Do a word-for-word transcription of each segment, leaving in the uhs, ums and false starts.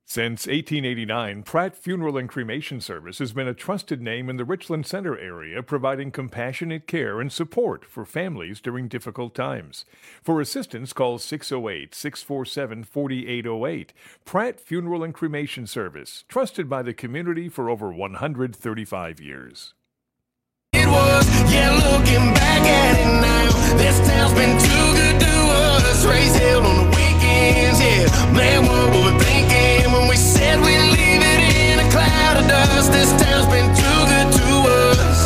Since eighteen eighty-nine, Pratt Funeral and Cremation Service has been a trusted name in the Richland Center area, providing compassionate care and support for families during difficult times. For assistance, call six oh eight, six four seven, four eight oh eight. Pratt Funeral and Cremation Service, trusted by the community for over one hundred thirty-five years. It was, yeah, looking back at it now, this town's been too good to us. Raise hell on the weekends, yeah, man, what were we thinking? When we said we'd leave it in a cloud of dust, this town's been too good to us.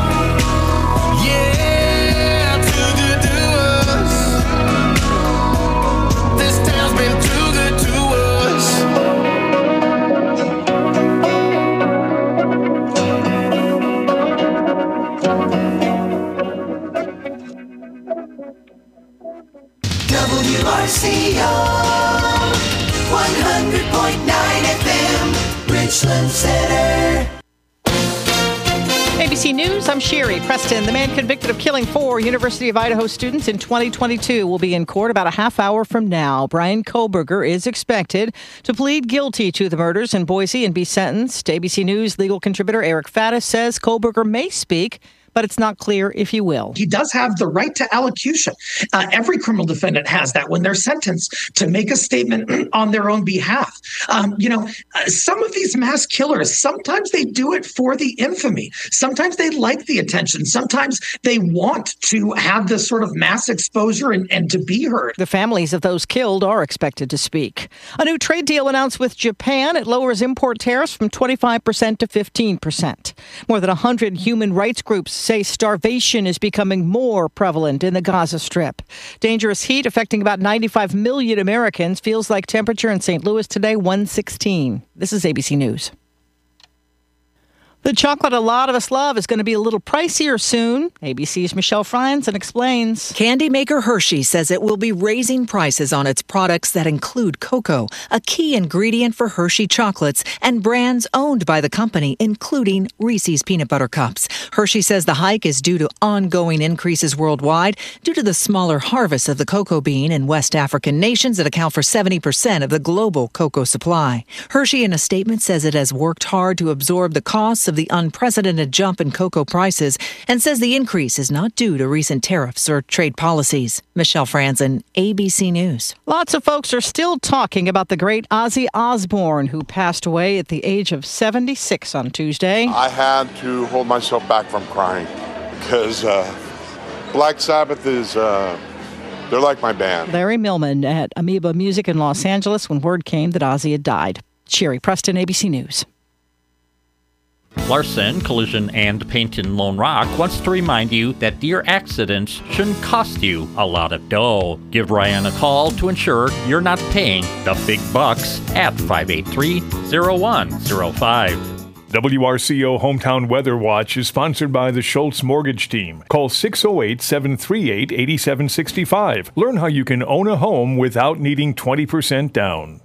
Yeah, too good to us. This town's been too good to us. W R C O one hundred point nine F M, Richland Center. A B C News, I'm Sherry Preston. The man convicted of killing four University of Idaho students in twenty twenty-two will be in court about a half hour from now. Bryan Kohberger is expected to plead guilty to the murders in Boise and be sentenced. A B C News legal contributor Eric Faddis says Kohberger may speak, but it's not clear if he will. He does have the right to allocution. Uh, every criminal defendant has that when they're sentenced to make a statement on their own behalf. Um, you know, uh, some of these mass killers, sometimes they do it for the infamy. Sometimes they like the attention. Sometimes they want to have this sort of mass exposure and, and to be heard. The families of those killed are expected to speak. A new trade deal announced with Japan. It lowers import tariffs from twenty-five percent to fifteen percent. More than one hundred human rights groups say starvation is becoming more prevalent in the Gaza Strip. Dangerous heat affecting about ninety-five million Americans. Feels like temperature in Saint Louis today, one sixteen. This is A B C News. The chocolate a lot of us love is going to be a little pricier soon. A B C's Michelle Franzen explains. Candy maker Hershey says it will be raising prices on its products that include cocoa, a key ingredient for Hershey chocolates, and brands owned by the company, including Reese's Peanut Butter Cups. Hershey says the hike is due to ongoing increases worldwide due to the smaller harvest of the cocoa bean in West African nations that account for seventy percent of the global cocoa supply. Hershey, in a statement, says it has worked hard to absorb the costs of the unprecedented jump in cocoa prices and says the increase is not due to recent tariffs or trade policies. Michelle Franzen, A B C News. Lots of folks are still talking about the great Ozzy Osbourne, who passed away at the age of seventy-six on Tuesday. I had to hold myself back from crying because uh, Black Sabbath is, uh, they're like my band. Larry Millman at Amoeba Music in Los Angeles when word came that Ozzy had died. Sherry Preston, A B C News. Larson Collision and Paint in Lone Rock wants to remind you that deer accidents shouldn't cost you a lot of dough. Give Ryan a call to ensure you're not paying the big bucks at five eight three, zero one zero five. W R C O Hometown Weather Watch is sponsored by the Schultz Mortgage Team. Call six oh eight, seven three eight, eight seven six five. Learn how you can own a home without needing twenty percent down.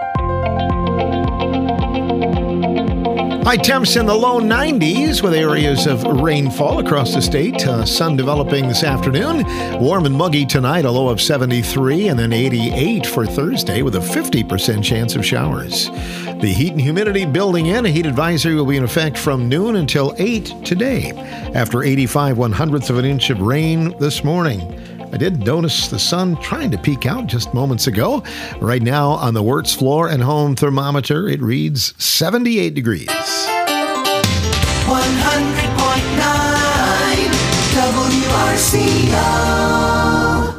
High temps in the low nineties with areas of rainfall across the state. Uh, sun developing this afternoon. Warm and muggy tonight, a low of seventy-three and then eighty-eight for Thursday with a fifty percent chance of showers. The heat and humidity building in. A heat advisory will be in effect from noon until eight today after eighty-five one hundredths of an inch of rain this morning. I did notice the sun trying to peek out just moments ago. Right now on the Wirtz floor and home thermometer, it reads seventy-eight degrees. one hundred point nine W R C O.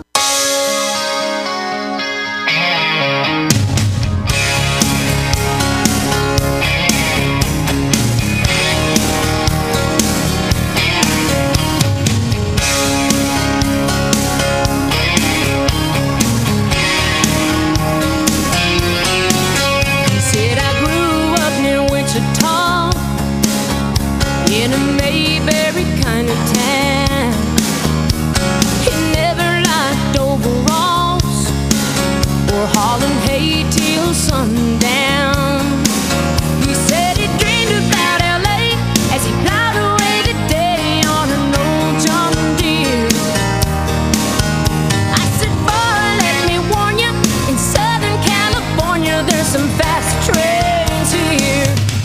In a Mayberry kind of town, he never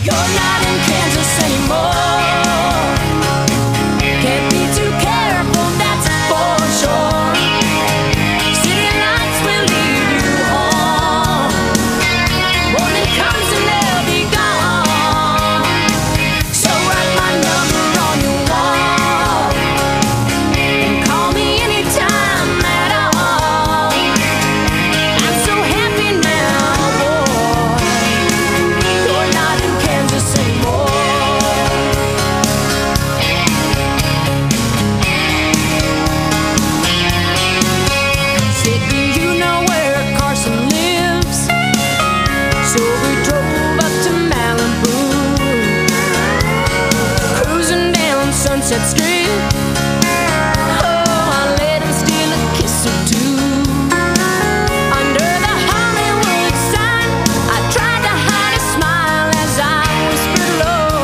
You're not in Kansas anymore. Can't be too careful, that's for sure. City lights will lead you on. Morning comes and they'll be gone. So write my number on your wall and call me anytime at all. I'm so happy now, boy. You're not in Kansas anymore. Said, do you know where Carson lives? So we drove up to Malibu, cruising down Sunset Street. Oh, I let him steal a kiss or two. Under the Hollywood sign, I tried to hide a smile as I whispered low.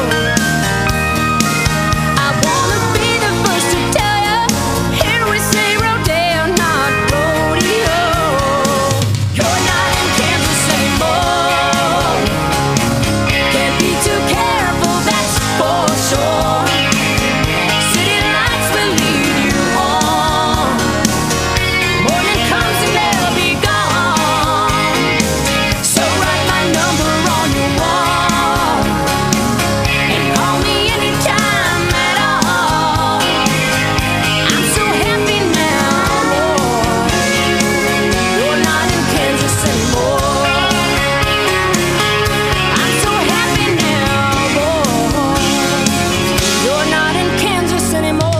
I wanna be the first to tell you, here we say rodeo, not rodeo. You're not in Kansas anymore. Can't be too careful, that's for sure. City lights will lead you on. Morning comes and they'll be gone. So write my number on your wall and call me anytime at all. I'm so happy now, boy. You're not in Kansas anymore. I'm so happy now, boy. You're not in Kansas anymore.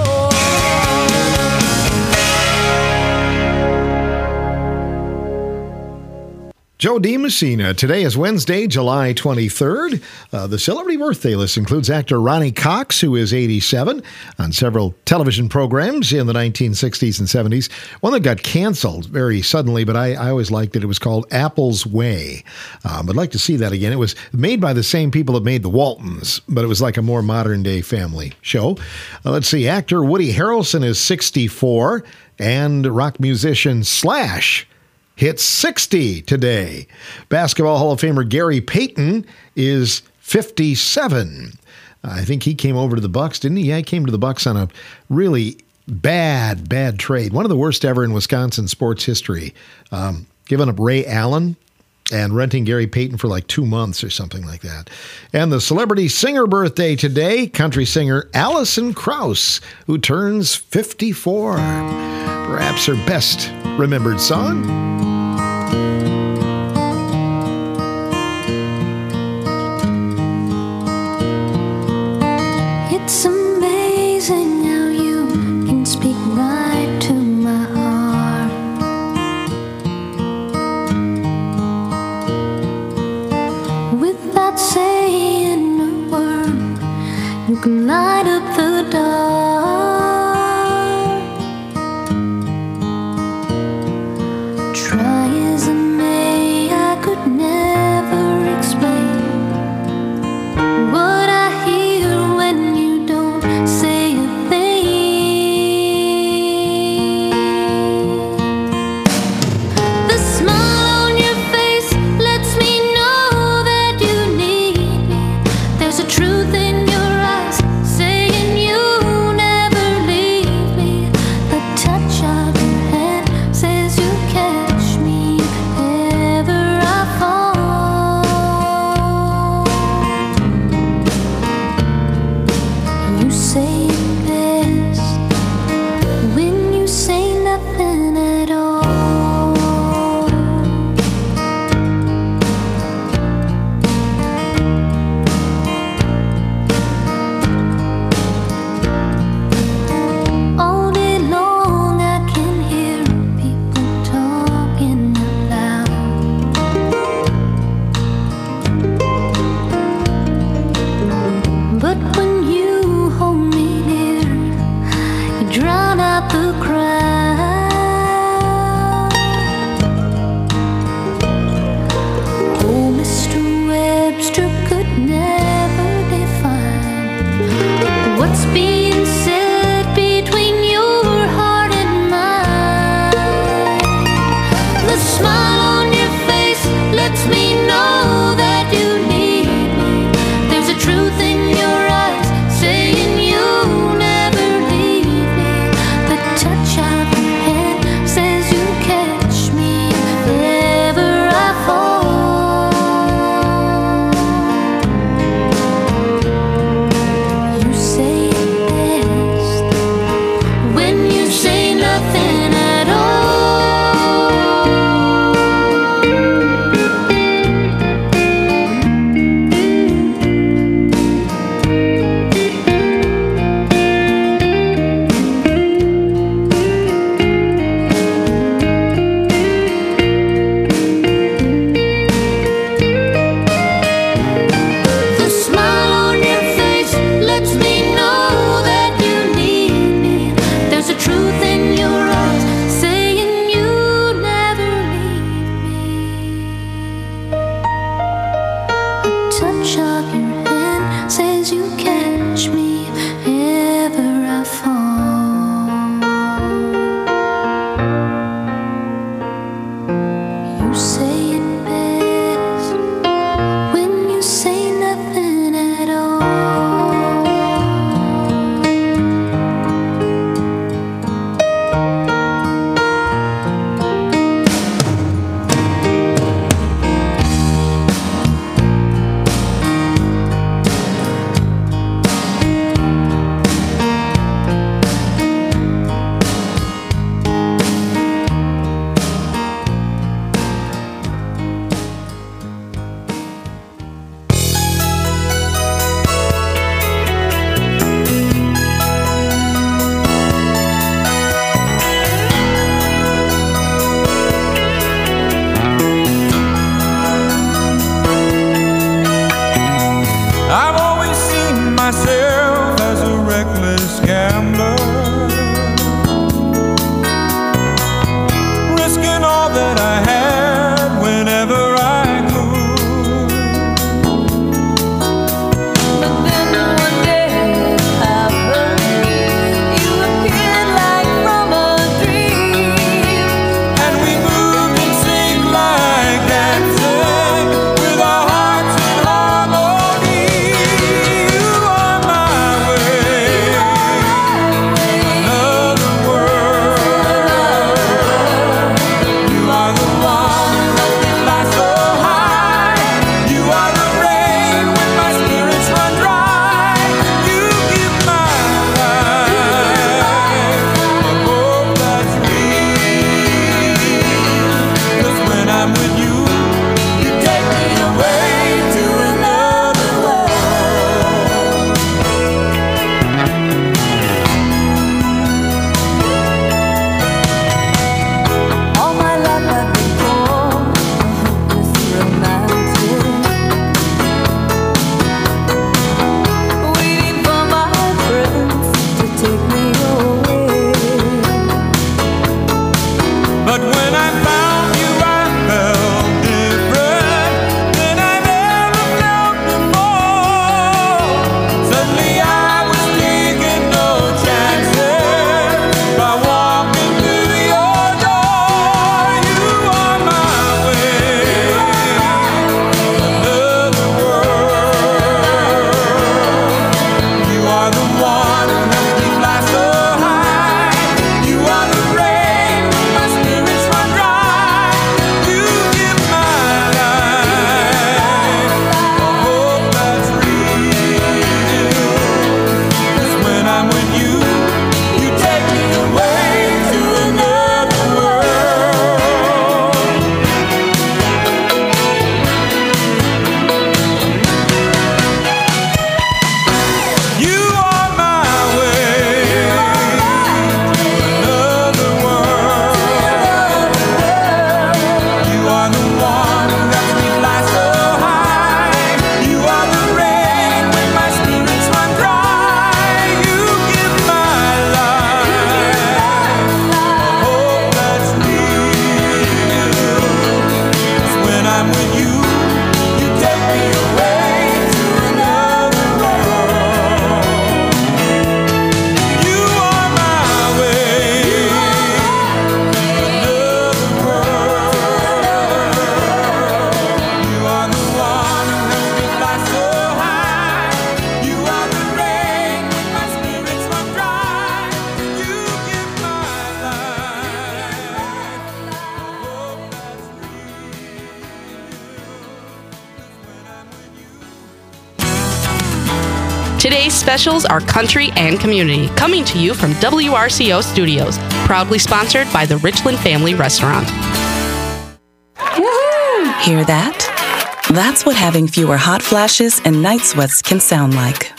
Joe DiMessina. Today is Wednesday, July twenty-third. Uh, the celebrity birthday list includes actor Ronnie Cox, who is eighty-seven, on several television programs in the nineteen sixties and seventies. One that got canceled very suddenly, but I, I always liked it. It was called Apple's Way. Um, I'd like to see that again. It was made by the same people that made The Waltons, but it was like a more modern-day family show. Uh, let's see. Actor Woody Harrelson is sixty-four, and rock musician Slash hits sixty today. Basketball Hall of Famer Gary Payton is fifty-seven. I think he came over to the Bucks, didn't he? Yeah, he came to the Bucks on a really bad, bad trade. One of the worst ever in Wisconsin sports history. Um, giving up Ray Allen and renting Gary Payton for like two months or something like that. And the celebrity singer birthday today, country singer Alison Krauss, who turns fifty-four. Perhaps her best remembered song. It's amazing how you can speak right to my heart. Without saying a word, you can light up the dark. Try as I may, I could never explain what I hear when you don't say a thing. The smile on your face lets me know that you need me. There's a truth in your eyes saying you touch of your hand says you catch me if ever I fall. You say it best when you say nothing at all. I've always seen myself as a reckless gambler, risking all that I had whenever I could. But then one day it happened. You appeared like from a dream, And we moved in sync like dancing, with our hearts in harmony. You are my way, another world. You are the one that we fly so high. You are the rain when my spirits run dry. You give my life a hope that's real. 'Cause when I'm with you, you take me away to another world. all my life I've been born a hopeless romantic, waiting for my prince to take me away. But when I found you, I felt different than I've ever felt before. Suddenly I was taking no chances by walking through your door. You are my way, another world. You are the one who helps me fly so high. You are the rain when my spirits run dry. You give my life a hope that's real. 'Cause when I'm with you, you take me away to another world. You are my way, another world. You are the one who lets me fly so high. You are the rain when my spirits run dry. You give my life a hope that's real. 'Cause when I'm with you, you take me away to another world. You are my way, another world. You are the one who helps me fly so high. You are the rain when my spirits run dry. You give my life a hope that's real. 'Cause when I'm with you. Today's specials are country and community, coming to you from W R C O Studios, proudly sponsored by the Richland Family Restaurant. Hear that? That's what having fewer hot flashes and night sweats can sound like.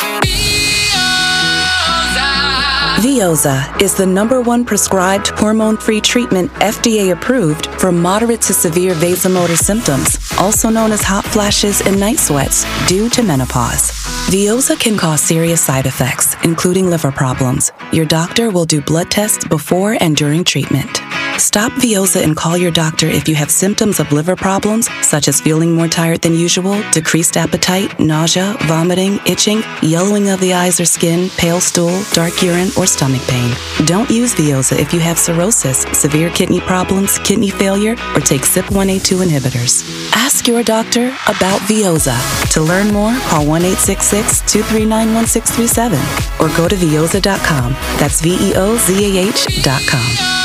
Veoza is the number one prescribed hormone-free treatment F D A approved for moderate to severe vasomotor symptoms, also known as hot flashes and night sweats, due to menopause. Veoza can cause serious side effects, including liver problems. Your doctor will do blood tests before and during treatment. Stop Veoza and call your doctor if you have symptoms of liver problems, such as feeling more tired than usual, decreased appetite, nausea, vomiting, itching, yellowing of the eyes or skin, pale stool, dark urine, or stomach pain. Don't use Veoza if you have cirrhosis, severe kidney problems, kidney failure, or take C Y P one A two inhibitors. Ask your doctor about Veoza. To learn more, call one eight six six, two three nine, one six three seven or go to veoza dot com. That's V E O Z A H dot com.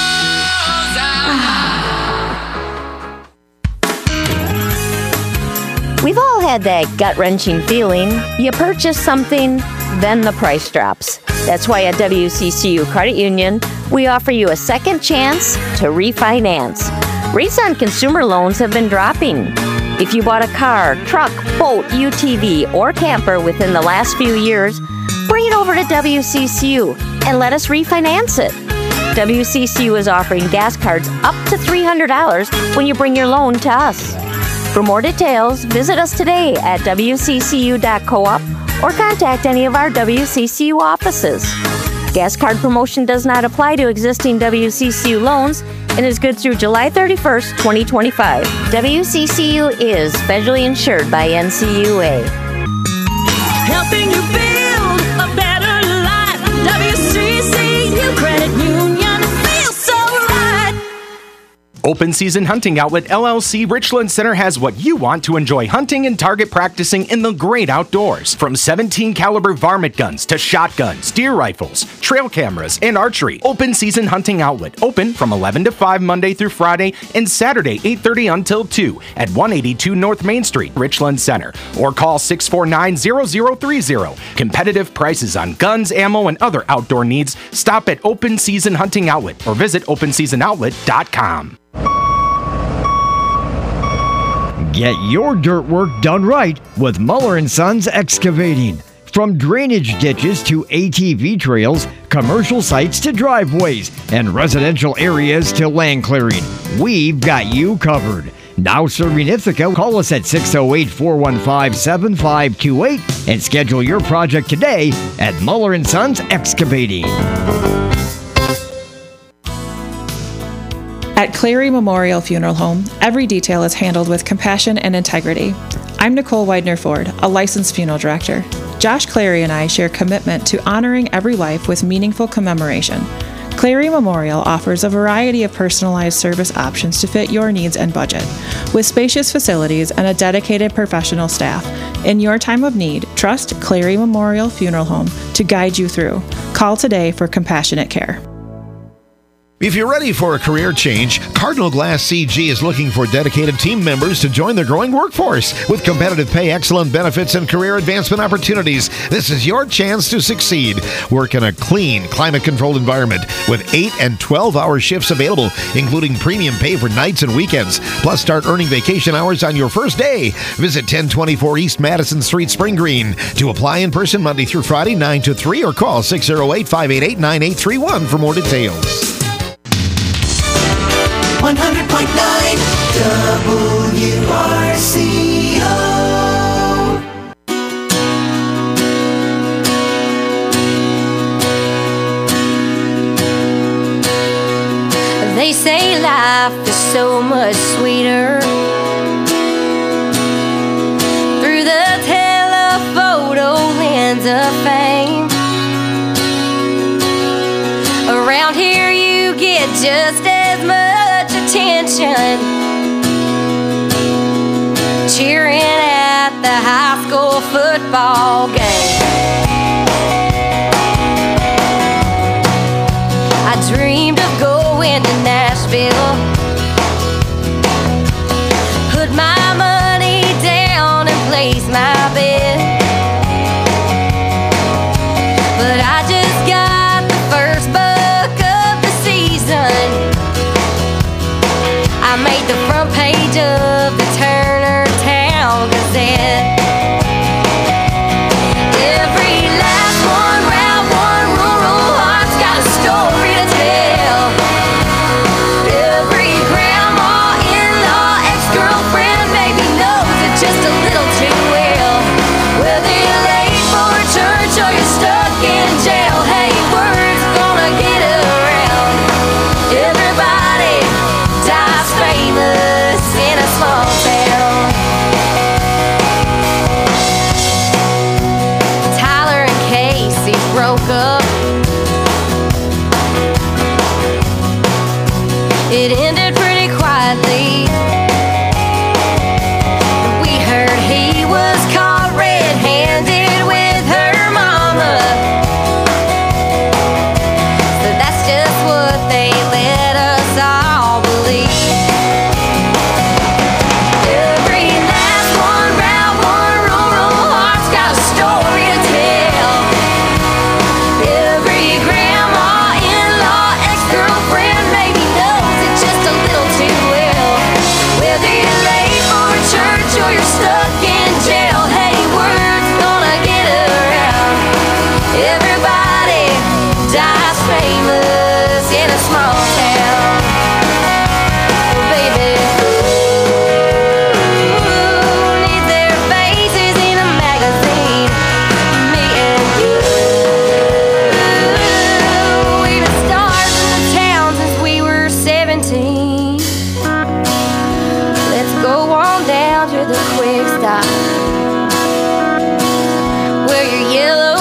We've all had that gut-wrenching feeling. You purchase something, then the price drops. That's why at W C C U Credit Union, we offer you a second chance to refinance. Rates on consumer loans have been dropping. If you bought a car, truck, boat, U T V, or camper within the last few years, bring it over to W C C U and let us refinance it. W C C U is offering gas cards up to three hundred dollars when you bring your loan to us. For more details, visit us today at W C C U dot coop or contact any of our W C C U offices. Gas card promotion does not apply to existing W C C U loans and is good through July thirty-first, twenty twenty-five. W C C U is federally insured by N C U A. Helping you build a better life. W C C U Credit Union feels so right. Open Season Hunting Outlet L L C Richland Center has what you want to enjoy hunting and target practicing in the great outdoors. From seventeen caliber varmint guns to shotguns, deer rifles, trail cameras, and archery. Open Season Hunting Outlet, open from eleven to five Monday through Friday and Saturday eight thirty until two at one eighty-two North Main Street, Richland Center. Or call six four nine, zero zero three zero. Competitive prices on guns, ammo, and other outdoor needs. Stop at Open Season Hunting Outlet or visit open season outlet dot com. Get your dirt work done right with Muller and Sons Excavating. From drainage ditches to A T V trails, commercial sites to driveways, and residential areas to land clearing, we've got you covered. Now serving Ithaca, call us at six oh eight, four one five, seven five two eight and schedule your project today at Muller and Sons Excavating. At Clary Memorial Funeral Home, every detail is handled with compassion and integrity. I'm Nicole Widener-Ford, a licensed funeral director. Josh Clary and I share commitment to honoring every life with meaningful commemoration. Clary Memorial offers a variety of personalized service options to fit your needs and budget. With spacious facilities and a dedicated professional staff, in your time of need, trust Clary Memorial Funeral Home to guide you through. Call today for compassionate care. If you're ready for a career change, Cardinal Glass C G is looking for dedicated team members to join their growing workforce. With competitive pay, excellent benefits, and career advancement opportunities, this is your chance to succeed. Work in a clean, climate-controlled environment with eight and twelve-hour shifts available, including premium pay for nights and weekends. Plus, start earning vacation hours on your first day. Visit ten twenty-four East Madison Street, Spring Green. To apply in person Monday through Friday, nine to three, or call six oh eight, five eight eight, nine eight three one for more details. one hundred point nine W R C O. They say life is so much sweeter through the telephoto lens of fame. Around here you get just as much attention cheering at the high school football game. I dreamed of going to Nashville, put my money down and place my bet, but I just got the first buck of the season. I made the front page of the Turner Town Gazette. Every last one, round one, rural heart's got a story to tell.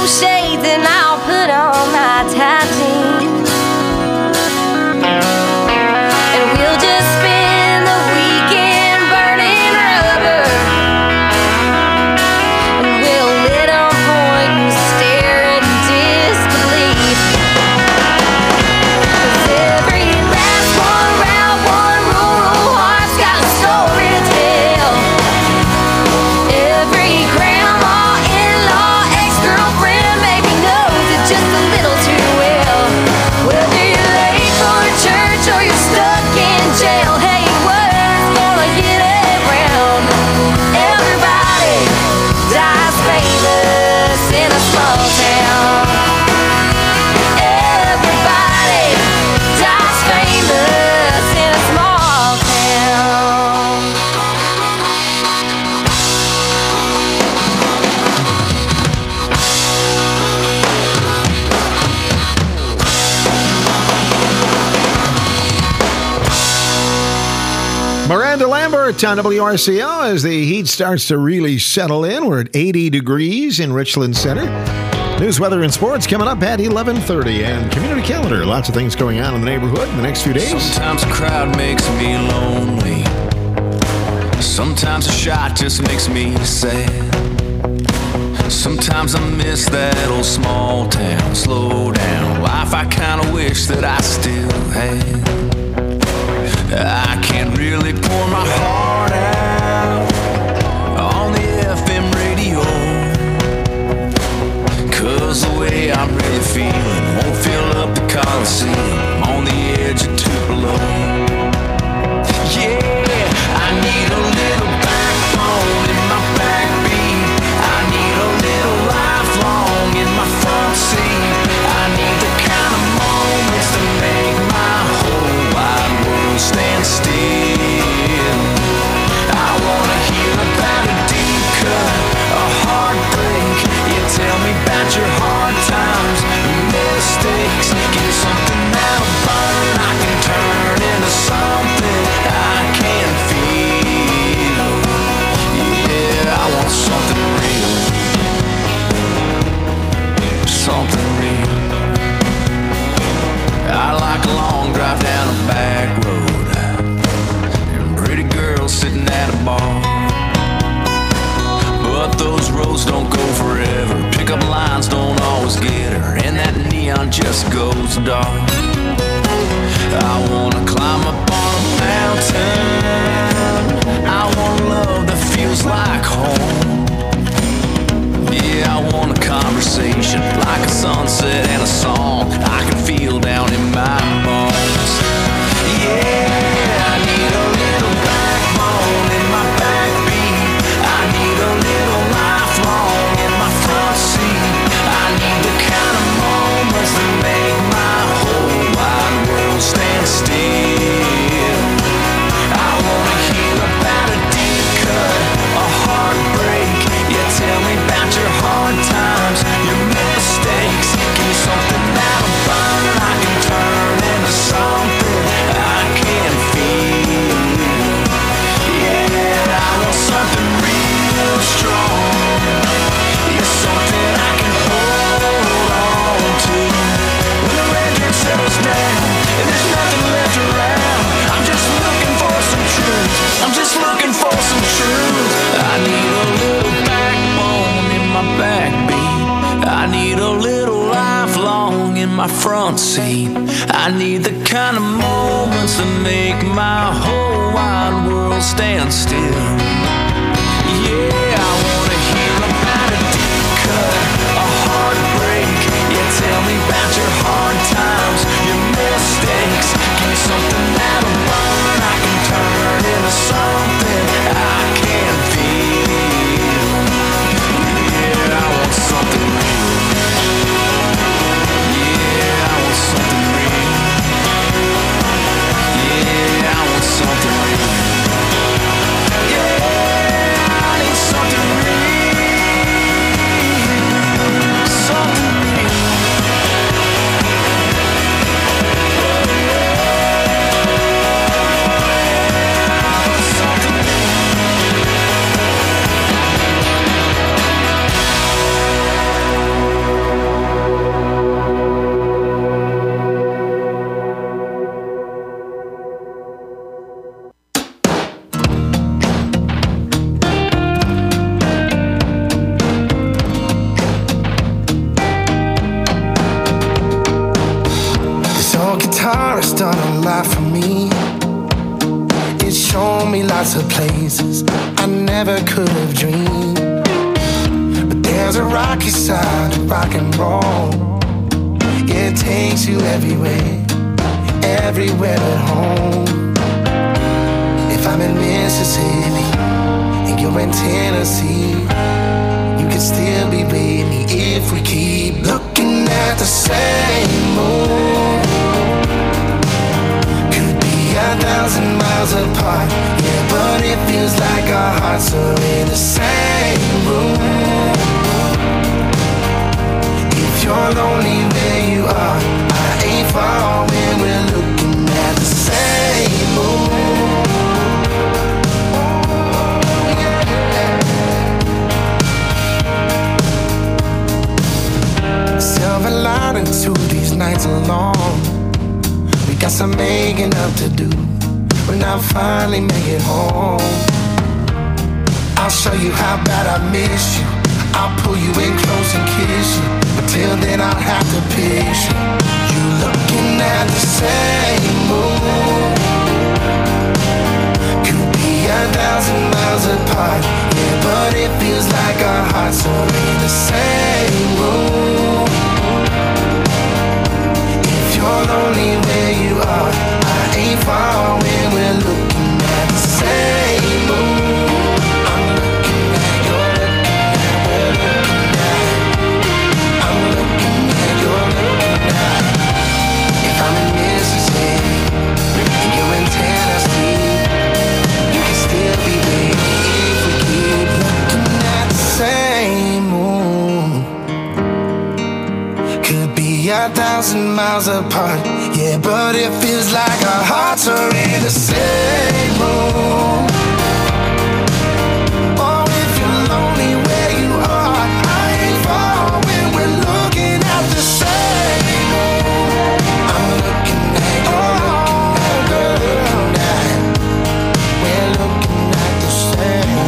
shades and I'll put on my tattoos. And we'll just spend the weekend burning rubber. And we'll let 'em point and stare in disbelief. 'Cause every last one round one rural heart's got a story to tell. Every grandma, in-law, ex-girlfriend maybe knows it just a little too well. Whether you're late for church or you're stuck in jail, hey, word's gonna get around. Everybody dies famous in a small town. Everybody dies famous in a small town. Miranda Lambert on W R C O as the heat starts to really settle in. We're at eighty degrees in Richland Center. News, weather, and sports coming up at eleven thirty. And community calendar. Lots of things going on in the neighborhood in the next few days. Sometimes a crowd makes me lonely. Sometimes a shot just makes me sad. Sometimes I miss that old small town, slow down life I kinda wish that I still had. I can't really pour my heart out on the F M radio, 'cause the way I'm really feeling won't fill up the Coliseum. I'm on the edge of Tupelo. Yeah, I need a little backbone in my backbeat. I need a little lifelong in my front seat. I need the kind of moments that make my whole wide world stand still. I wanna hear about a deep cut, a heartbreak. You tell me about your hard times, your mistakes. Give me something that'll burn, I can turn into something I can feel. Yeah, I want something real, something real. I like a long drive down a back road and pretty girls sitting at a bar. But those roads don't go forever. Pickup lines don't always get her, and that neon just goes dark. I wanna climb up on a mountain. I want love that feels like home. Yeah, I want a conversation like a sunset and a song I can feel down in my bones. Yeah, I need a little backbone in my backbeat. I need a little lifelong in my front seat. I need the kind of moments that make my whole wide world stand still. I wanna hear about a deep cut, a heartbreak. Yeah, tell me about your hard times, your mistakes. Give me something that'll burn, I can turn into something I can feel. Yeah, I want something real strong. Yeah, something I can hold on to. When the red dirt settles down and there's nothing left around, I'm just looking for some truth. I'm just looking for some truth. I need a little backbone in my backbeat. I need a little lifelong in my front seat. I need the kind of moments that make my whole wide world stand still. Yeah, I wanna hear about a deep cut, a heartbreak. Yeah, tell me about your hard times, your mistakes. Give me something that'll burn, I can turn into something I can feel. Yeah, I want something real. Yeah, I want something real. Yeah, I want something real. Yeah. never could have dreamed. But there's a rocky side to rock and roll. Yeah, it takes you everywhere, everywhere but home. If I'm in Mississippi and you're in Tennessee, you can still be with me if we keep looking at the same moon. Could be a thousand miles apart, yeah, but it feels like our hearts are in the same room. If you're lonely where you are, I ain't far when we're looking at the same moon. Silver lining to these nights alone. We got some making up to do when I finally make it home. I'll show you how bad I miss you. I'll pull you in close and kiss you, but till then I'll have to picture you looking at the same moon. Could be a thousand miles apart, yeah, but it feels like our hearts are in the same room. If you're lonely where you are, I ain't far when we're looking at the same moon. I'm looking at, you're looking at, we're looking at. I'm looking at, you're looking at. If I'm in Mississippi and you're in Tennessee, you can still be with me if we keep looking at the same moon. Could be a thousand miles apart, yeah, but it feels like our hearts are in the same room. Oh, if you're lonely where you are, I ain't far when we're looking at the same room. I'm looking at, you're looking at, we're looking at, we're looking at the same.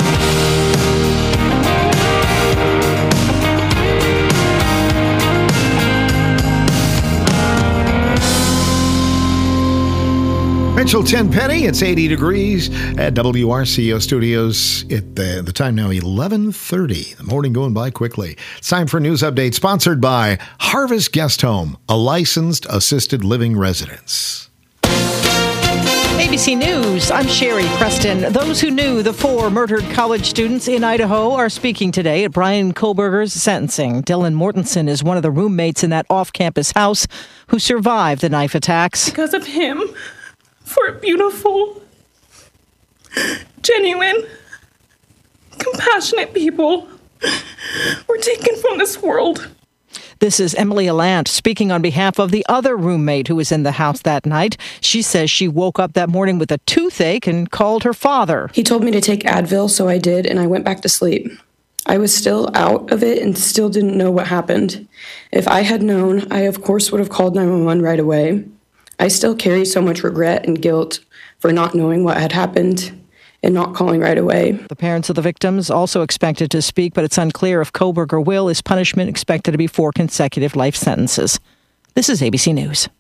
Mitchell Tenpenny, it's eighty degrees at W R C O Studios. At the, the time now, eleven thirty. The morning going by quickly. It's time for a news update sponsored by Harvest Guest Home, a licensed assisted living residence. A B C News, I'm Sherry Preston. Those who knew the four murdered college students in Idaho are speaking today at Brian Koberger's sentencing. Dylan Mortensen is one of the roommates in that off-campus house who survived the knife attacks. Because of him, for beautiful, genuine, compassionate people were taken from this world. This is Emily Alant speaking on behalf of the other roommate who was in the house that night. She says she woke up that morning with a toothache and called her father. He told me to take Advil, so I did, and I went back to sleep. I was still out of it and still didn't know what happened. If I had known, I of course would have called nine one one right away. I still carry so much regret and guilt for not knowing what had happened and not calling right away. The parents of the victims also expected to speak, but it's unclear if Koberger will. His punishment expected to be four consecutive life sentences. This is A B C News.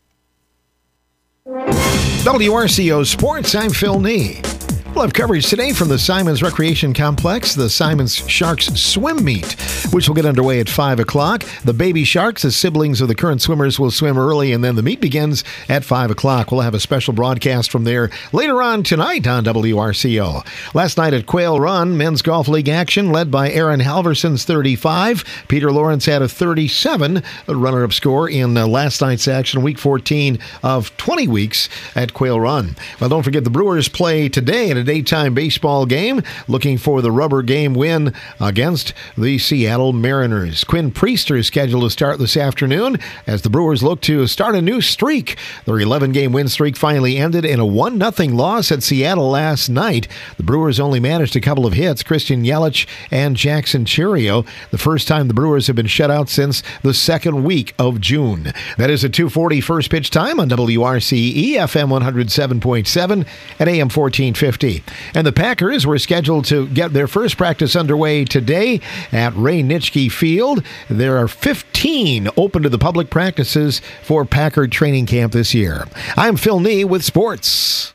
W R C O Sports, I'm Phil Nee. We'll have coverage today from the Simons Recreation Complex, the Simons Sharks Swim Meet, which will get underway at five o'clock. The baby sharks, the siblings of the current swimmers, will swim early, and then the meet begins at five o'clock. We'll have a special broadcast from there later on tonight on W R C O. Last night at Quail Run, men's golf league action led by Aaron Halverson's thirty-five. Peter Lawrence had a thirty-seven, a runner-up score in uh, last night's action, week fourteen of twenty weeks at Quail Run. Well, don't forget the Brewers play today in a daytime baseball game, looking for the rubber game win against the Seattle Mariners. Quinn Priester is scheduled to start this afternoon as the Brewers look to start a new streak. Their eleven-game win streak finally ended in a one nothing loss at Seattle last night. The Brewers only managed a couple of hits, Christian Yelich and Jackson Chourio, the first time the Brewers have been shut out since the second week of June. That is a two forty first pitch time on W R C E, F M one oh seven point seven and A M fourteen fifty. And the Packers were scheduled to get their first practice underway today at Ray Nitschke Field. There are fifteen open to the public practices for Packard training camp this year. I'm Phil Nee with sports.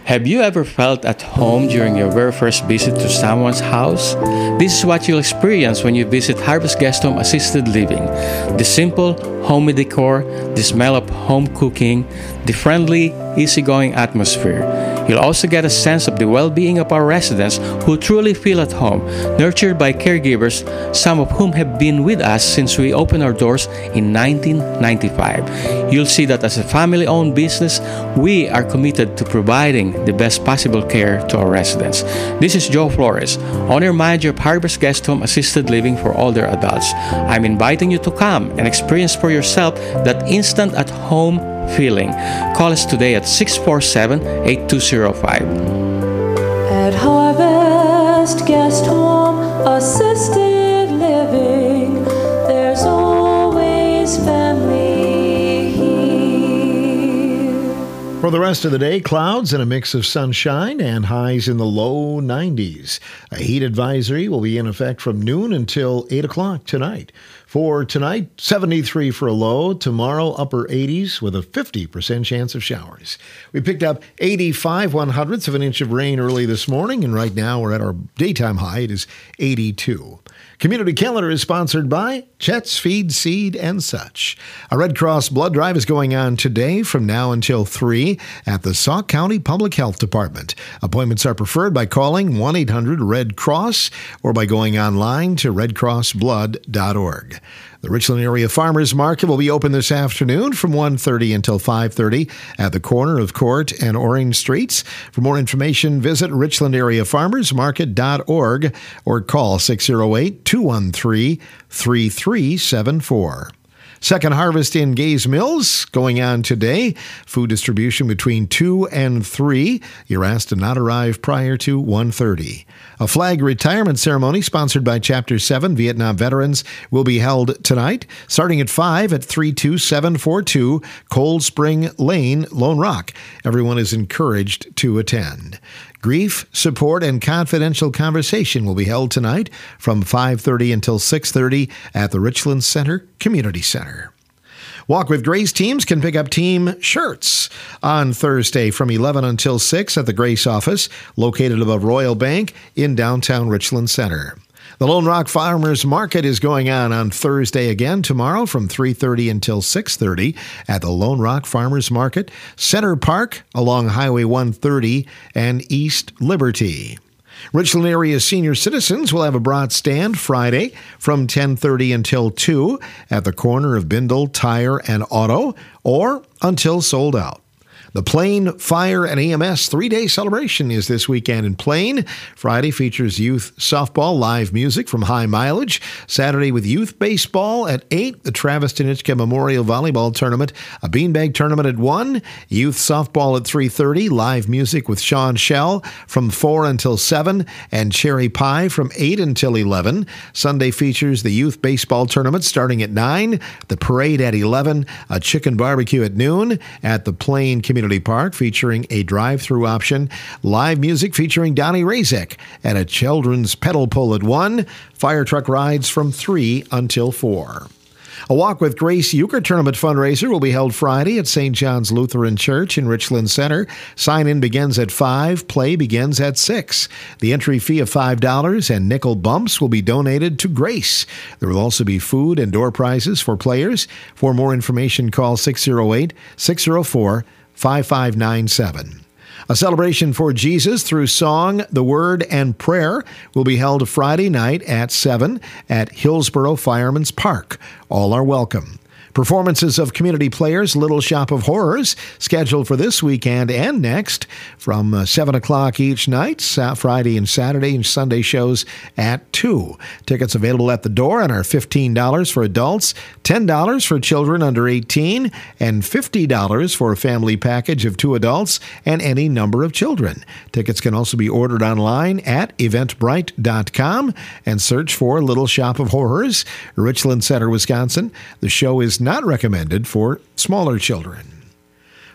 Have you ever felt at home during your very first visit to someone's house? This is what you'll experience when you visit Harvest Guest Home Assisted Living. The simple, homey decor, the smell of home cooking, the friendly, easygoing atmosphere. You'll also get a sense of the well-being of our residents who truly feel at home, nurtured by caregivers, some of whom have been with us since we opened our doors in nineteen ninety-five. You'll see that as a family-owned business, we are committed to providing the best possible care to our residents. This is Joe Flores, owner-manager of Harvest Guest Home Assisted Living for older adults. I'm inviting you to come and experience for yourself that instant at-home feeling. Call us today at six four seven, eight two zero five. At Harvest Guest Home Assisted Living, there's always family here. For the rest of the day, clouds and a mix of sunshine and highs in the low nineties. A heat advisory will be in effect from noon until eight o'clock tonight. For tonight, seventy-three for a low. Tomorrow, upper eighties with a fifty percent chance of showers. We picked up eighty-five one hundredths of an inch of rain early this morning, and right now we're at our daytime high. It is eighty-two. Community Calendar is sponsored by Chet's Feed, Seed, and Such. A Red Cross blood drive is going on today from now until three at the Sauk County Public Health Department. Appointments are preferred by calling one eight hundred red cross or by going online to red cross blood dot org. The Richland Area Farmers Market will be open this afternoon from one thirty until five thirty at the corner of Court and Orange Streets. For more information, visit richland area farmers market dot org or call six oh eight, two one three, three three seven four. Second harvest in Gaze Mills going on today. Food distribution between two and three. You're asked to not arrive prior to one thirty. A flag retirement ceremony sponsored by Chapter seven Vietnam Veterans will be held tonight, starting at five at three two seven four two Cold Spring Lane, Lone Rock. Everyone is encouraged to attend. Grief, support, and confidential conversation will be held tonight from five thirty until six thirty at the Richland Center Community Center. Walk with Grace teams can pick up team shirts on Thursday from eleven until six at the Grace office, located above Royal Bank in downtown Richland Center. The Lone Rock Farmers Market is going on on Thursday again tomorrow from three thirty until six thirty at the Lone Rock Farmers Market, Center Park along Highway one thirty and East Liberty. Richland area senior citizens will have a brat stand Friday from ten thirty until two at the corner of Bindle Tire and Auto or until sold out. The Plain Fire and E M S three-day celebration is this weekend in Plain. Friday features youth softball, live music from High Mileage. Saturday with youth baseball at eight, the Travis Tanichka Memorial Volleyball Tournament, a beanbag tournament at one, youth softball at three thirty, live music with Sean Shell from four until seven, and Cherry Pie from eight until eleven. Sunday features the youth baseball tournament starting at nine, the parade at eleven, a chicken barbecue at noon at the Plain Community Park featuring a drive-through option, live music featuring Donnie Razek, and a children's pedal pull at one, fire truck rides from three until four. A Walk with Grace Euchre Tournament fundraiser will be held Friday at Saint John's Lutheran Church in Richland Center. Sign-in begins at five, play begins at six. The entry fee of five dollars and nickel bumps will be donated to Grace. There will also be food and door prizes for players. For more information, call six oh eight, six oh four, five five nine seven. A celebration for Jesus through song, the word, and prayer will be held Friday night at seven at Hillsboro Fireman's Park. All are welcome. Performances of community players, Little Shop of Horrors, scheduled for this weekend and next from uh, seven o'clock each night, uh, Friday and Saturday, and Sunday shows at two. Tickets available at the door and are fifteen dollars for adults, ten dollars for children under eighteen, and fifty dollars for a family package of two adults and any number of children. Tickets can also be ordered online at eventbrite dot com and search for Little Shop of Horrors, Richland Center, Wisconsin. The show is not recommended for smaller children.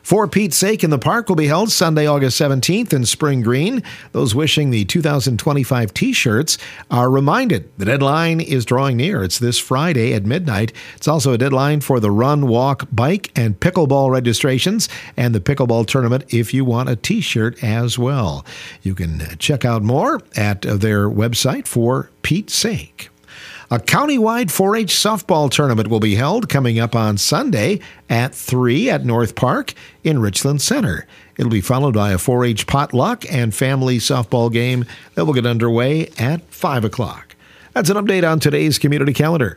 For Pete's Sake in the Park will be held Sunday, August seventeenth in Spring Green. Those wishing the two thousand twenty-five T-shirts are reminded the deadline is drawing near. It's this Friday at midnight. It's also a deadline for the run, walk, bike, and pickleball registrations and the pickleball tournament if you want a T-shirt as well. You can check out more at their website for Pete's Sake. A countywide four H softball tournament will be held coming up on Sunday at three at North Park in Richland Center. It'll be followed by a four H potluck and family softball game that will get underway at five o'clock. That's an update on today's community calendar.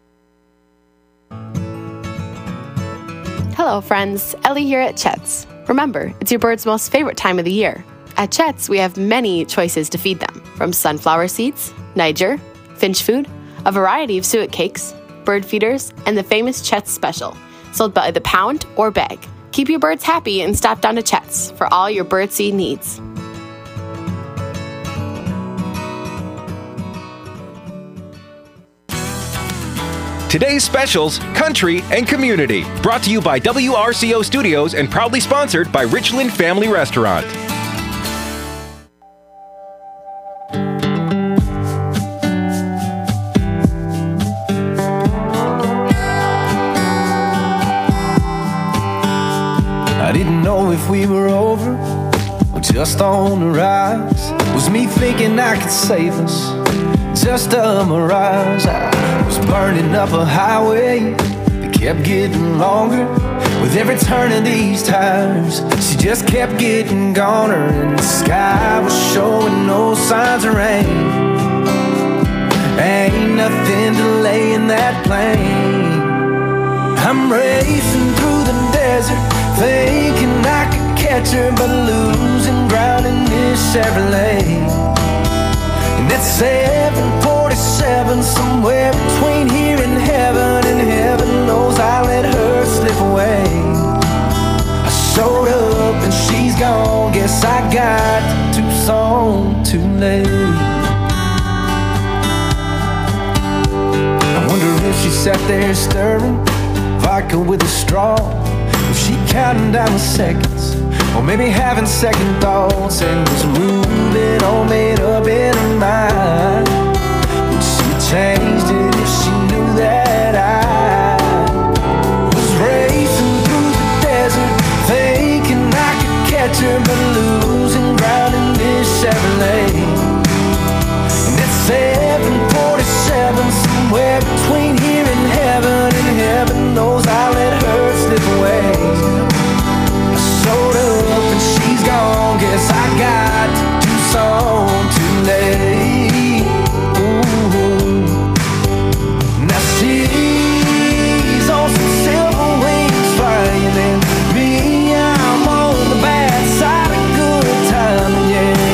Hello, friends. Ellie here at Chet's. Remember, it's your bird's most favorite time of the year. At Chet's, we have many choices to feed them, from sunflower seeds, Niger, finch food, a variety of suet cakes, bird feeders, and the famous Chet's Special, sold by the pound or bag. Keep your birds happy and stop down to Chet's for all your birdseed needs. Today's specials, country and community. Brought to you by W R C O Studios and proudly sponsored by Richland Family Restaurant. I didn't know if we were over or just on the rise. Was me thinking I could save us just a mirage? I was burning up a highway that kept getting longer. With every turn of these tires, she just kept getting goner. And the sky was showing no signs of rain. Ain't nothing delaying that plane. I'm racing through the desert, thinking I could catch her, but losing ground in this Chevrolet. And at seven forty-seven, somewhere between here and heaven, and heaven knows I let her slip away. I showed up and she's gone, guess I got to Tucson too late. I wonder if she sat there stirring vodka with a straw, if she counting down the seconds, or maybe having second thoughts, and was moving all made up in her mind. Would she have changed it if she knew that I was racing through the desert, thinking I could catch her, but losing ground in this Chevrolet? And at seven forty-seven, somewhere between here and heaven, and heaven knows I let her slip away. I showed up and she's gone, guess I got to Tucson too late. Ooh. Now she's on some silver wings flying, and me, I'm on the bad side of good time,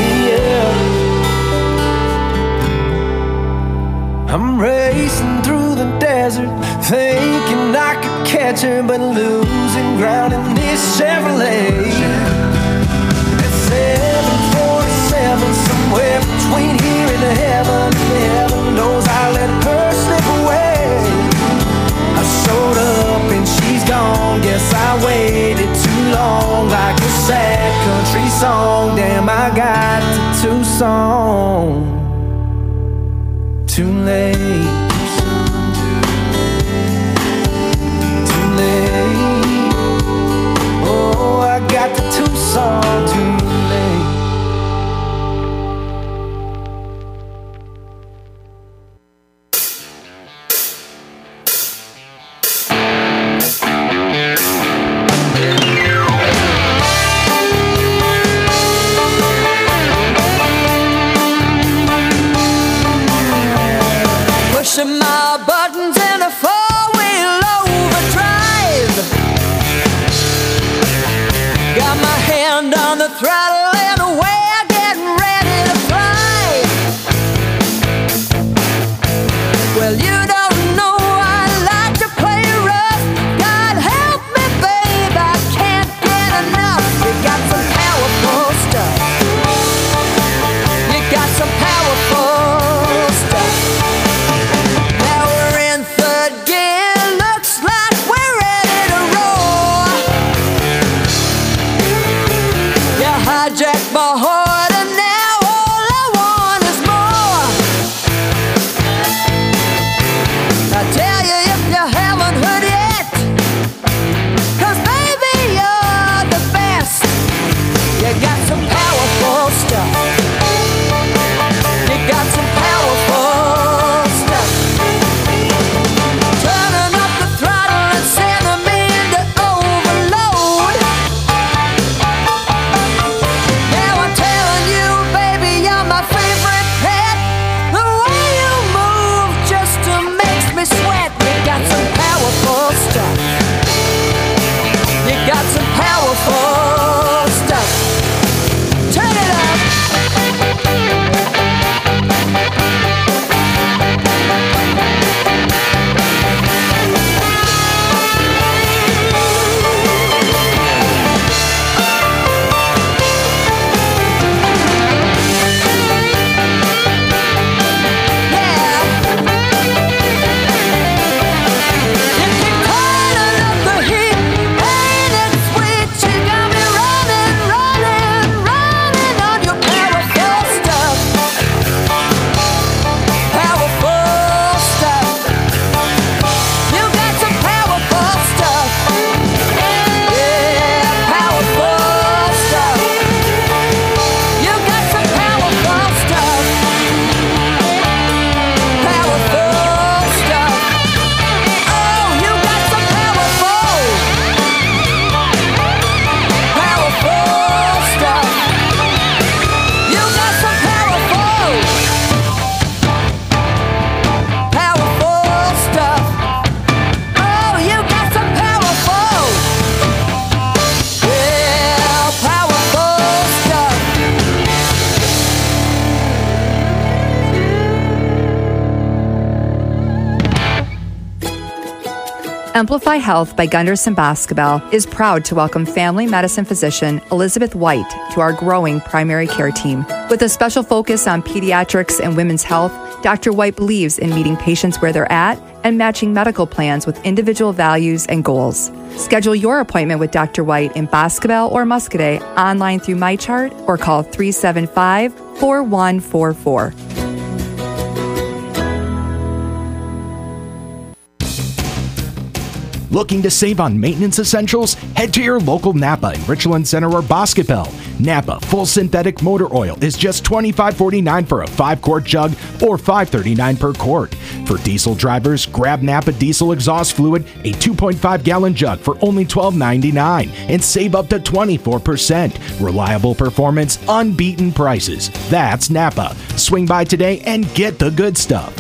yeah, yeah. I'm racing through the desert, thinking I could catch her, but losing ground in this Chevrolet. At seven forty-seven, somewhere between here and heaven, heaven knows I let her slip away. I showed up and she's gone, guess I waited too long, like a sad country song. Damn, I got to Tucson too late. Oh, I got to Tucson too late. Pushing my buttons in a four-wheel overdrive. Got my hand on the throttle and away, getting ready to fly. Well, you don't know I like to play rough. God help me, babe, I can't get enough. You got some powerful stuff. You got some powerful stuff. Now we're Amplify Health by Gunderson Boscobel is proud to welcome family medicine physician Elizabeth White to our growing primary care team. With a special focus on pediatrics and women's health, Doctor White believes in meeting patients where they're at and matching medical plans with individual values and goals. Schedule your appointment with Doctor White in Boscobel or Muscadet online through MyChart or call three seven five, four one four four. Looking to save on maintenance essentials? Head to your local Napa in Richland Center or Boscobel. Napa Full Synthetic Motor Oil is just twenty-five forty-nine for a five quart jug or five thirty-nine per quart. For diesel drivers, grab Napa Diesel Exhaust Fluid, a two point five gallon jug for only twelve ninety-nine and save up to twenty-four percent. Reliable performance, unbeaten prices. That's Napa. Swing by today and get the good stuff.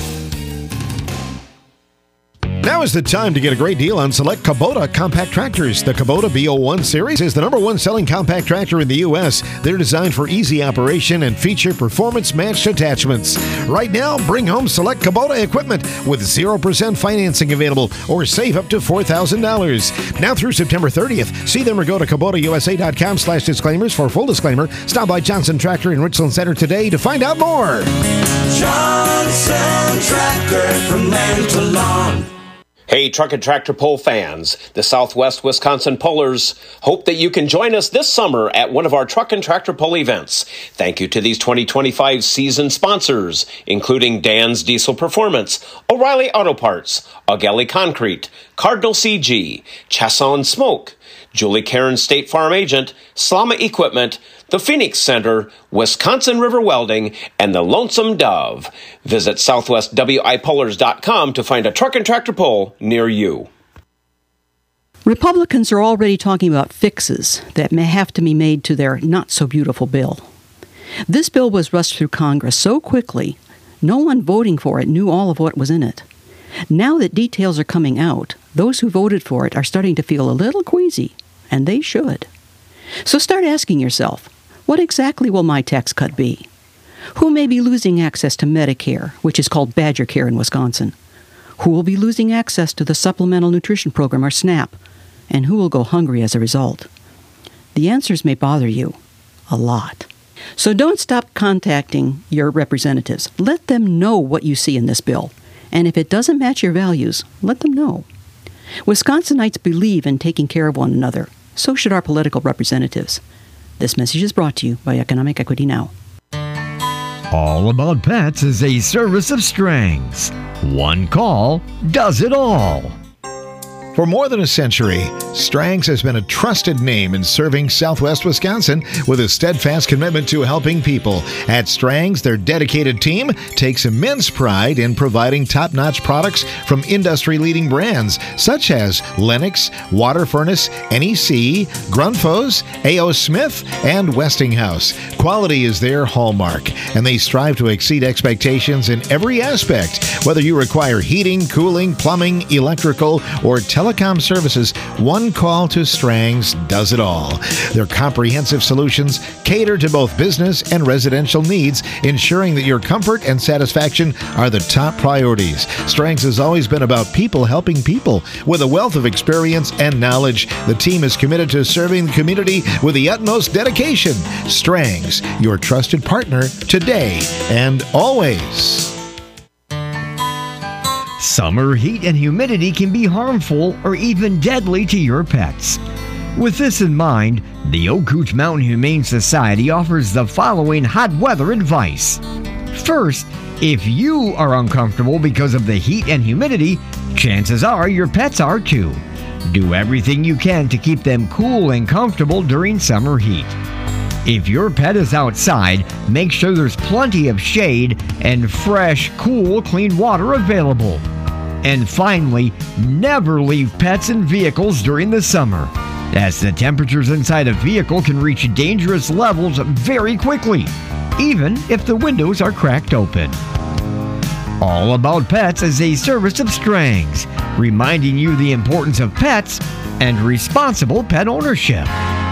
Now is the time to get a great deal on select Kubota compact tractors. The Kubota B zero one series is the number one selling compact tractor in the U S. They're designed for easy operation and feature performance-matched attachments. Right now, bring home select Kubota equipment with zero percent financing available or save up to four thousand dollars. Now through September thirtieth, see them or go to Kubota U S A dot com slash disclaimers for full disclaimer. Stop by Johnson Tractor in Richland Center today to find out more. Johnson Tractor from land to lawn. Hey, Truck and Tractor Pull fans, the Southwest Wisconsin Pullers hope that you can join us this summer at one of our Truck and Tractor Pull events. Thank you to these twenty twenty-five season sponsors, including Dan's Diesel Performance, O'Reilly Auto Parts, Augelli Concrete, Cardinal C G, Chasson Smoke, Julie Karen State Farm Agent, Slama Equipment, the Phoenix Center, Wisconsin River Welding, and the Lonesome Dove. Visit southwest w i pullers dot com to find a truck and tractor pull near you. Republicans are already talking about fixes that may have to be made to their not-so-beautiful bill. This bill was rushed through Congress so quickly, no one voting for it knew all of what was in it. Now that details are coming out, those who voted for it are starting to feel a little queasy, and they should. So start asking yourself, what exactly will my tax cut be? Who may be losing access to Medicare, which is called Badger Care in Wisconsin? Who will be losing access to the Supplemental Nutrition Program, or SNAP? And who will go hungry as a result? The answers may bother you a lot. So don't stop contacting your representatives. Let them know what you see in this bill. And if it doesn't match your values, let them know. Wisconsinites believe in taking care of one another. So should our political representatives. This message is brought to you by Economic Equity Now. All About Pets is a service of Strang's. One call does it all. For more than a century, Strang's has been a trusted name in serving Southwest Wisconsin with a steadfast commitment to helping people. At Strang's, their dedicated team takes immense pride in providing top-notch products from industry-leading brands such as Lennox, Water Furnace, N E C, Grundfos, A O. Smith, and Westinghouse. Quality is their hallmark, and they strive to exceed expectations in every aspect. Whether you require heating, cooling, plumbing, electrical, or telecom services, one call to Strang's does it all. Their comprehensive solutions cater to both business and residential needs, ensuring that your comfort and satisfaction are the top priorities. Strang's has always been about people helping people. With a wealth of experience and knowledge, the team is committed to serving the community with the utmost dedication. Strang's, your trusted partner today and always. Summer heat and humidity can be harmful or even deadly to your pets. With this in mind, the Okoot Mountain Humane Society offers the following hot weather advice. First, if you are uncomfortable because of the heat and humidity, chances are your pets are too. Do everything you can to keep them cool and comfortable during summer heat. If your pet is outside, make sure there's plenty of shade and fresh, cool, clean water available. And finally, never leave pets in vehicles during the summer, as the temperatures inside a vehicle can reach dangerous levels very quickly, even if the windows are cracked open. All About Pets is a service of Strang's, reminding you the importance of pets and responsible pet ownership.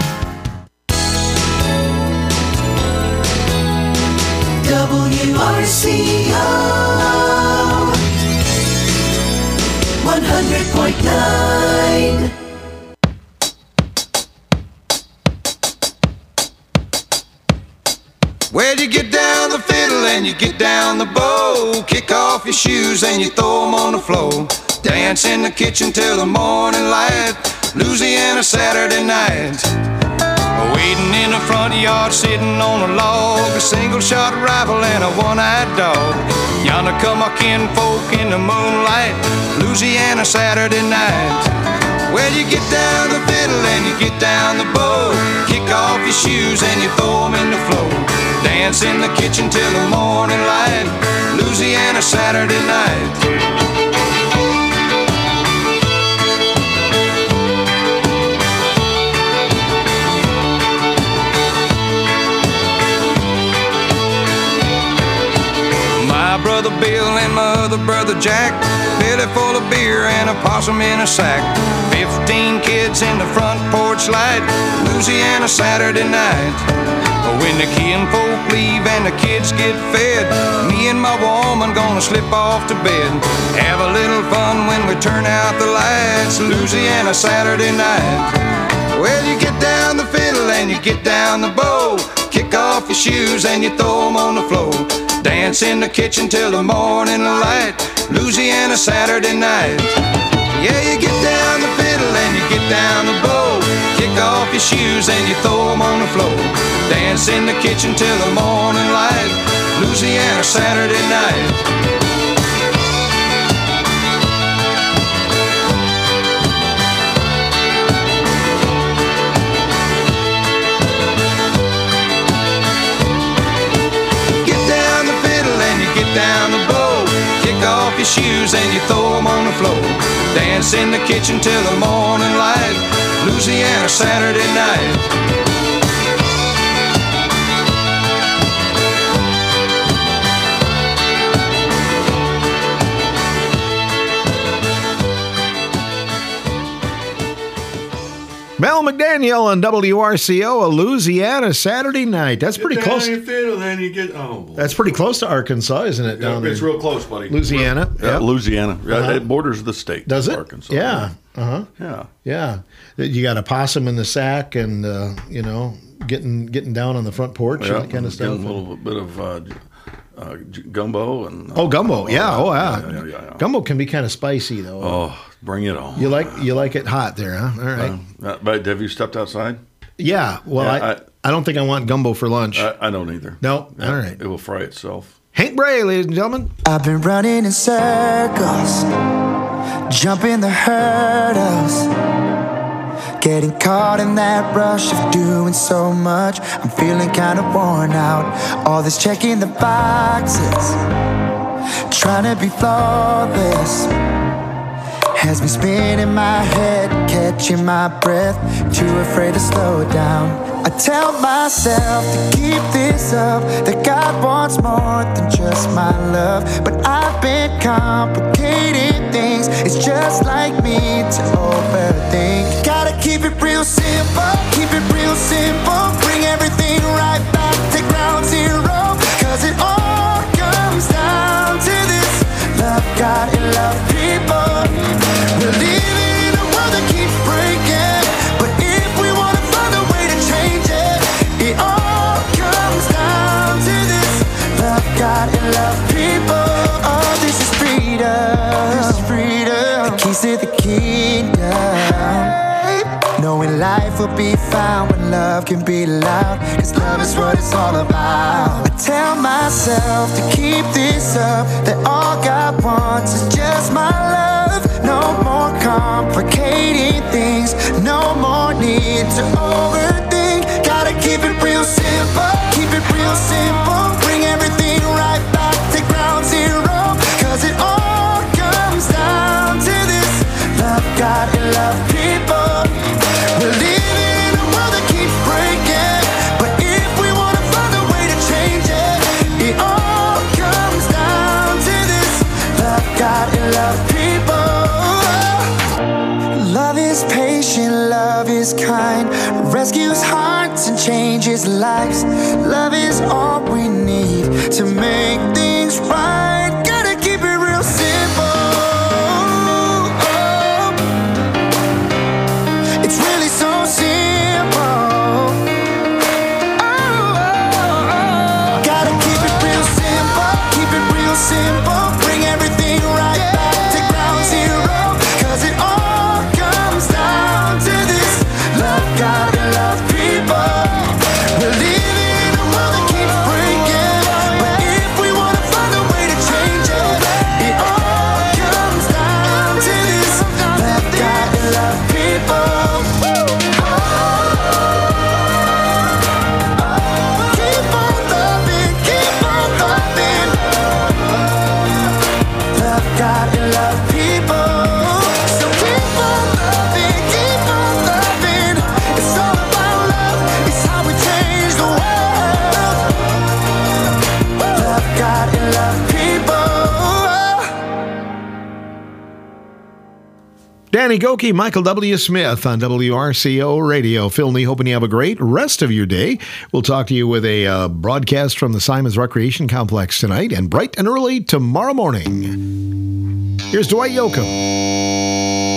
W R C O one hundred hundred point nine. Well, you get down the fiddle and you get down the bow. Kick off your shoes and you throw them on the floor. Dance in the kitchen till the morning light. Louisiana Saturday night. Waiting in the front yard, sitting on a log. A single shot rifle and a one-eyed dog. Yonder come our kinfolk in the moonlight. Louisiana Saturday night. Well, you get down the fiddle and you get down the bow. Kick off your shoes and you throw them in the floor. Dance in the kitchen till the morning light. Louisiana Saturday night. My brother Bill and my other brother Jack, belly full of beer and a possum in a sack. Fifteen kids in the front porch light. Louisiana Saturday night. When the kinfolk leave and the kids get fed, me and my woman gonna slip off to bed. Have a little fun when we turn out the lights. Louisiana Saturday night. Well, you get down the fiddle and you get down the bow. Kick off your shoes and you throw them on the floor. Dance in the kitchen till the morning light. Louisiana Saturday night. Yeah, you get down the fiddle and you get down the bow. Kick off your shoes and you throw them on the floor. Dance in the kitchen till the morning light. Louisiana Saturday night. Down the bow, kick off your shoes and you throw them on the floor. Dance in the kitchen till the morning light. Louisiana Saturday night. Mel McDaniel on W R C O, a Louisiana Saturday night. That's pretty get close. Down your fiddle, then you get oh. Boy. That's pretty close to Arkansas, isn't it? Down Yeah, it's there? real close, buddy. Louisiana. Yeah, Yep. Louisiana. Yeah, Uh-huh. it borders the state. Does it? Arkansas. Yeah. Uh huh. Yeah. Yeah. You got a possum in the sack, and uh, you know, getting getting down on the front porch Yeah, and that kind of stuff. getting a little bit of uh, uh, gumbo and. Oh, gumbo. Yeah. Oh, yeah. Yeah, yeah, yeah, yeah. Gumbo can be kind of spicy, though. Oh, bring it on. You like you like it hot there, huh? All right. Uh, but have you stepped outside? Yeah. Well, Yeah, I, I- I don't think I want gumbo for lunch. I, I don't either. No. Yeah, All right. It will fry itself. Hank Bray, ladies and gentlemen. I've been running in circles, jumping the hurdles, getting caught in that rush of doing so much. I'm feeling kind of worn out. All this checking the boxes, trying to be flawless, has me spinning my head, catching my breath, too afraid to slow down. I tell myself to keep this up, that God wants more than just my love. But I've been complicating things, it's just like me to overthink. Gotta keep it real simple, keep it real simple, bring everything right back to ground zero. Cause it all comes down to this: love God and love people. We're living in a world that keeps breaking, but if we wanna find a way to change it, it all comes down to this: love God and love people. Oh, this is freedom, this is freedom, the keys to the kingdom. Knowing life will be found when love can be loud, cause love is what it's all about. I tell myself to keep this up, that all God wants is just my love. No more complicating things, no more need to overthink. Gotta keep it real simple, keep it real simple, bring everything right back to ground zero. Cause it all comes down to this: love God and love people. We're living in a world that keeps breaking, but if we wanna find a way to change it, it all comes down to this: love God and love people. Love is patient, love is kind, rescues hearts and changes lives. Love is all we need to make things right. Gotta keep it real simple. Oh. Danny Goki, Michael W. Smith on W R C O Radio. Phil Nee, hoping you have a great rest of your day. We'll talk to you with a uh, broadcast from the Simons Recreation Complex tonight and bright and early tomorrow morning. Here's Dwight Yoakam.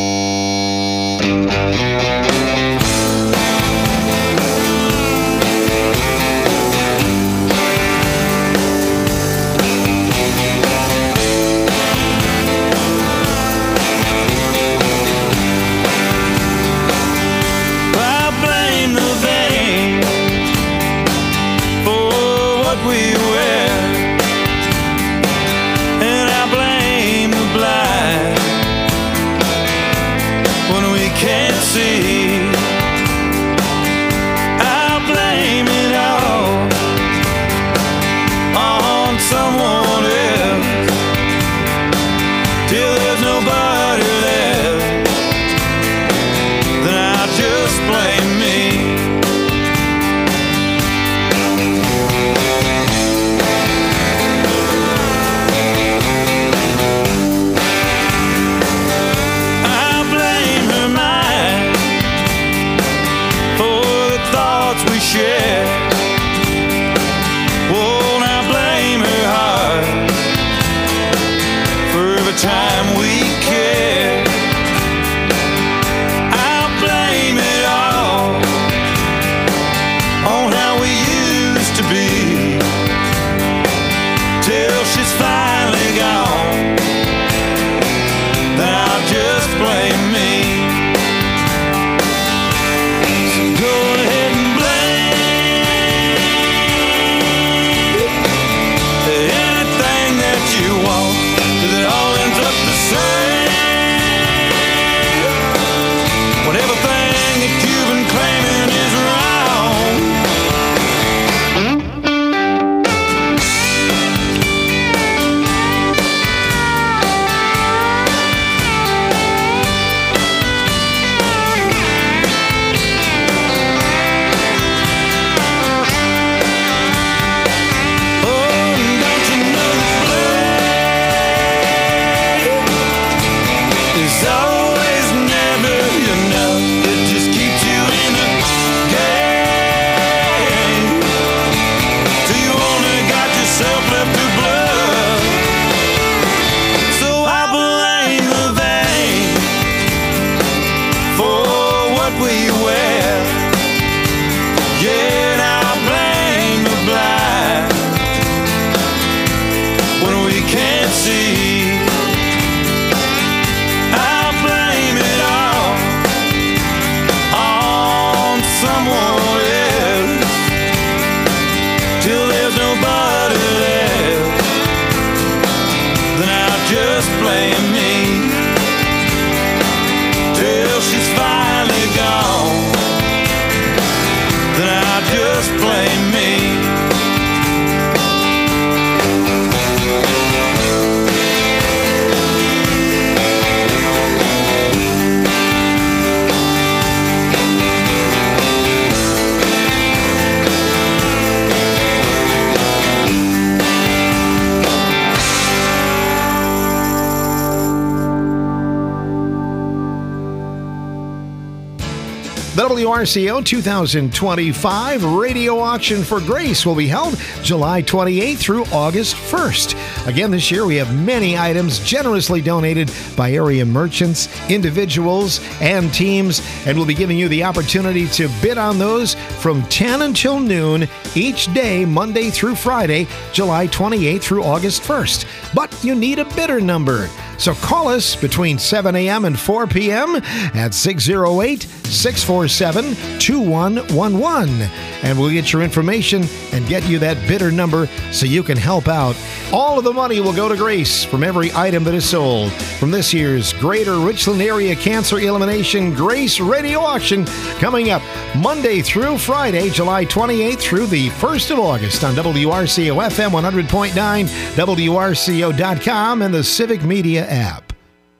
W R C O two thousand twenty-five Radio Auction for Grace will be held July twenty-eighth through August first. Again, this year we have many items generously donated by area merchants, individuals, and teams, and we'll be giving you the opportunity to bid on those from ten until noon each day, Monday through Friday, July twenty-eighth through August first. But you need a bidder number. So call us between seven a.m. and four p.m. at six oh eight, six four seven, two one one one. And we'll get your information and get you that bidder number so you can help out. All of the money will go to Grace from every item that is sold from this year's Greater Richland Area Cancer Elimination Grace Radio Auction, coming up Monday through Friday, July twenty-eighth through the first of August on W R C O F M one hundred point nine, W R C O dot com, and the Civic Media app.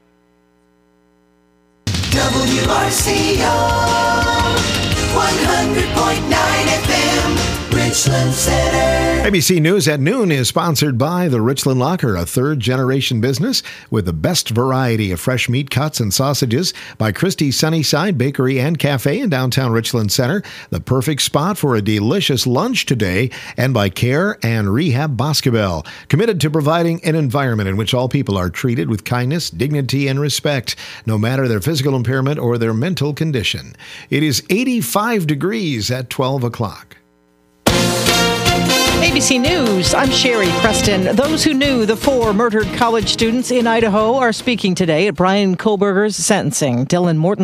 W R C O one hundred point nine F M. Richland Center. A B C News at noon is sponsored by the Richland Locker, a third-generation business with the best variety of fresh meat cuts and sausages, by Christie's Sunnyside Bakery and Cafe in downtown Richland Center, the perfect spot for a delicious lunch today, and by Care and Rehab Boscobel, committed to providing an environment in which all people are treated with kindness, dignity, and respect, no matter their physical impairment or their mental condition. It is eighty-five degrees at twelve o'clock. A B C News, I'm Sherry Preston. Those who knew the four murdered college students in Idaho are speaking today at Brian Kohlberger's sentencing. Dylan Morton